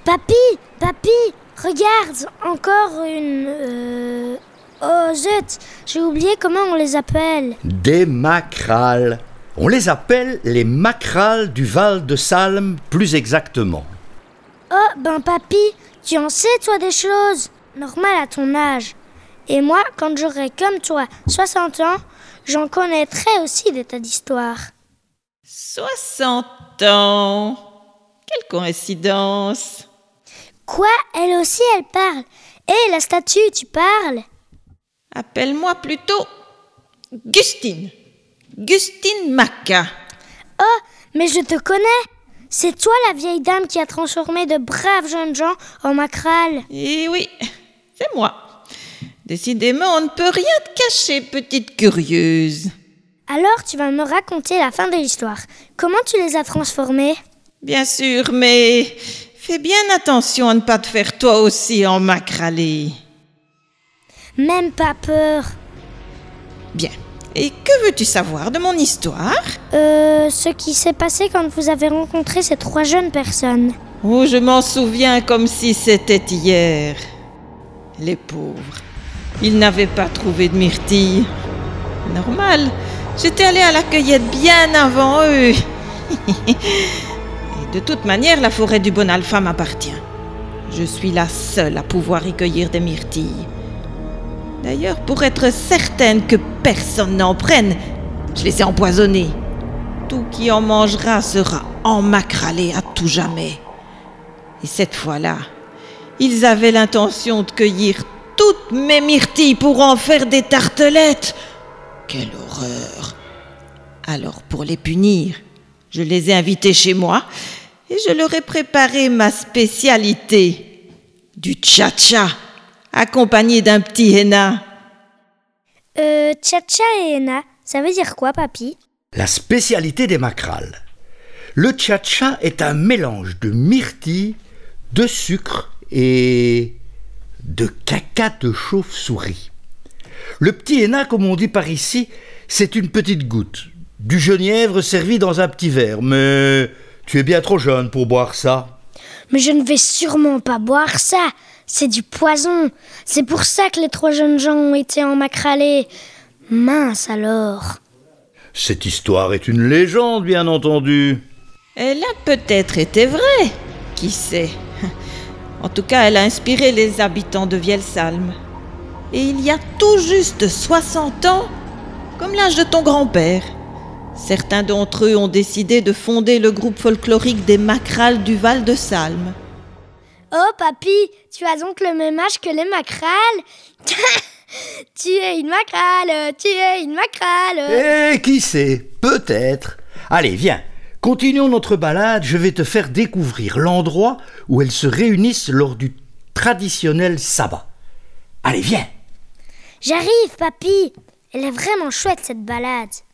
Papy, regarde, encore une... Oh zut, j'ai oublié comment on les appelle. Des maquerales. On les appelle les maquerales du Val de Salm, plus exactement. Oh, papy, tu en sais toi des choses. Normal à ton âge. Et moi, quand j'aurai comme toi 60 ans, j'en connaîtrai aussi des tas d'histoires. 60 ans. Quelle coïncidence. Quoi? Elle aussi, elle parle. Hé, la statue, tu parles? Appelle-moi plutôt Gustine. Gustine Maca. Oh, mais je te connais. C'est toi la vieille dame qui a transformé de braves jeunes gens en maquerales. Eh oui, c'est moi. Décidément, on ne peut rien te cacher, petite curieuse. Alors, tu vas me raconter la fin de l'histoire. Comment tu les as transformés? Bien sûr, mais fais bien attention à ne pas te faire toi aussi en maqueralée. Même pas peur. Bien. Et que veux-tu savoir de mon histoire? Ce qui s'est passé quand vous avez rencontré ces 3 jeunes personnes. Oh, je m'en souviens comme si c'était hier. Les pauvres. Ils n'avaient pas trouvé de myrtille. Normal. J'étais allée à la cueillette bien avant eux. Et de toute manière, la forêt du Bon Alpha m'appartient. Je suis la seule à pouvoir y cueillir des myrtilles. D'ailleurs, pour être certaine que personne n'en prenne, je les ai empoisonnés. Tout qui en mangera sera emmaqueralé à tout jamais. Et cette fois-là, ils avaient l'intention de cueillir toutes mes myrtilles pour en faire des tartelettes. Quelle horreur! Alors, pour les punir, je les ai invités chez moi et je leur ai préparé ma spécialité, du tcha-tcha, accompagné d'un petit henna. Tcha-tcha et henna, ça veut dire quoi, papy? La spécialité des maquerales. Le tcha-tcha est un mélange de myrtille, de sucre et de caca de chauve-souris. Le petit henna, comme on dit par ici, c'est une petite goutte, du genièvre servi dans un petit verre, mais tu es bien trop jeune pour boire ça. Mais je ne vais sûrement pas boire ça. C'est du poison. C'est pour ça que les 3 jeunes gens ont été emmaqueralés. Mince alors. Cette histoire est une légende, bien entendu. Elle a peut-être été vraie. Qui sait? En tout cas, elle a inspiré les habitants de Vielsalm. Et il y a tout juste 60 ans, comme l'âge de ton grand-père, certains d'entre eux ont décidé de fonder le groupe folklorique des maquerales du Val de Salm. Oh, papy, tu as donc le même âge que les maquerales? Tu es une maquerale, tu es une maquerale. Eh, qui sait? Peut-être. Allez, viens. Continuons notre balade, je vais te faire découvrir l'endroit où elles se réunissent lors du traditionnel sabbat. Allez, viens. J'arrive, papy. Elle est vraiment chouette, cette balade.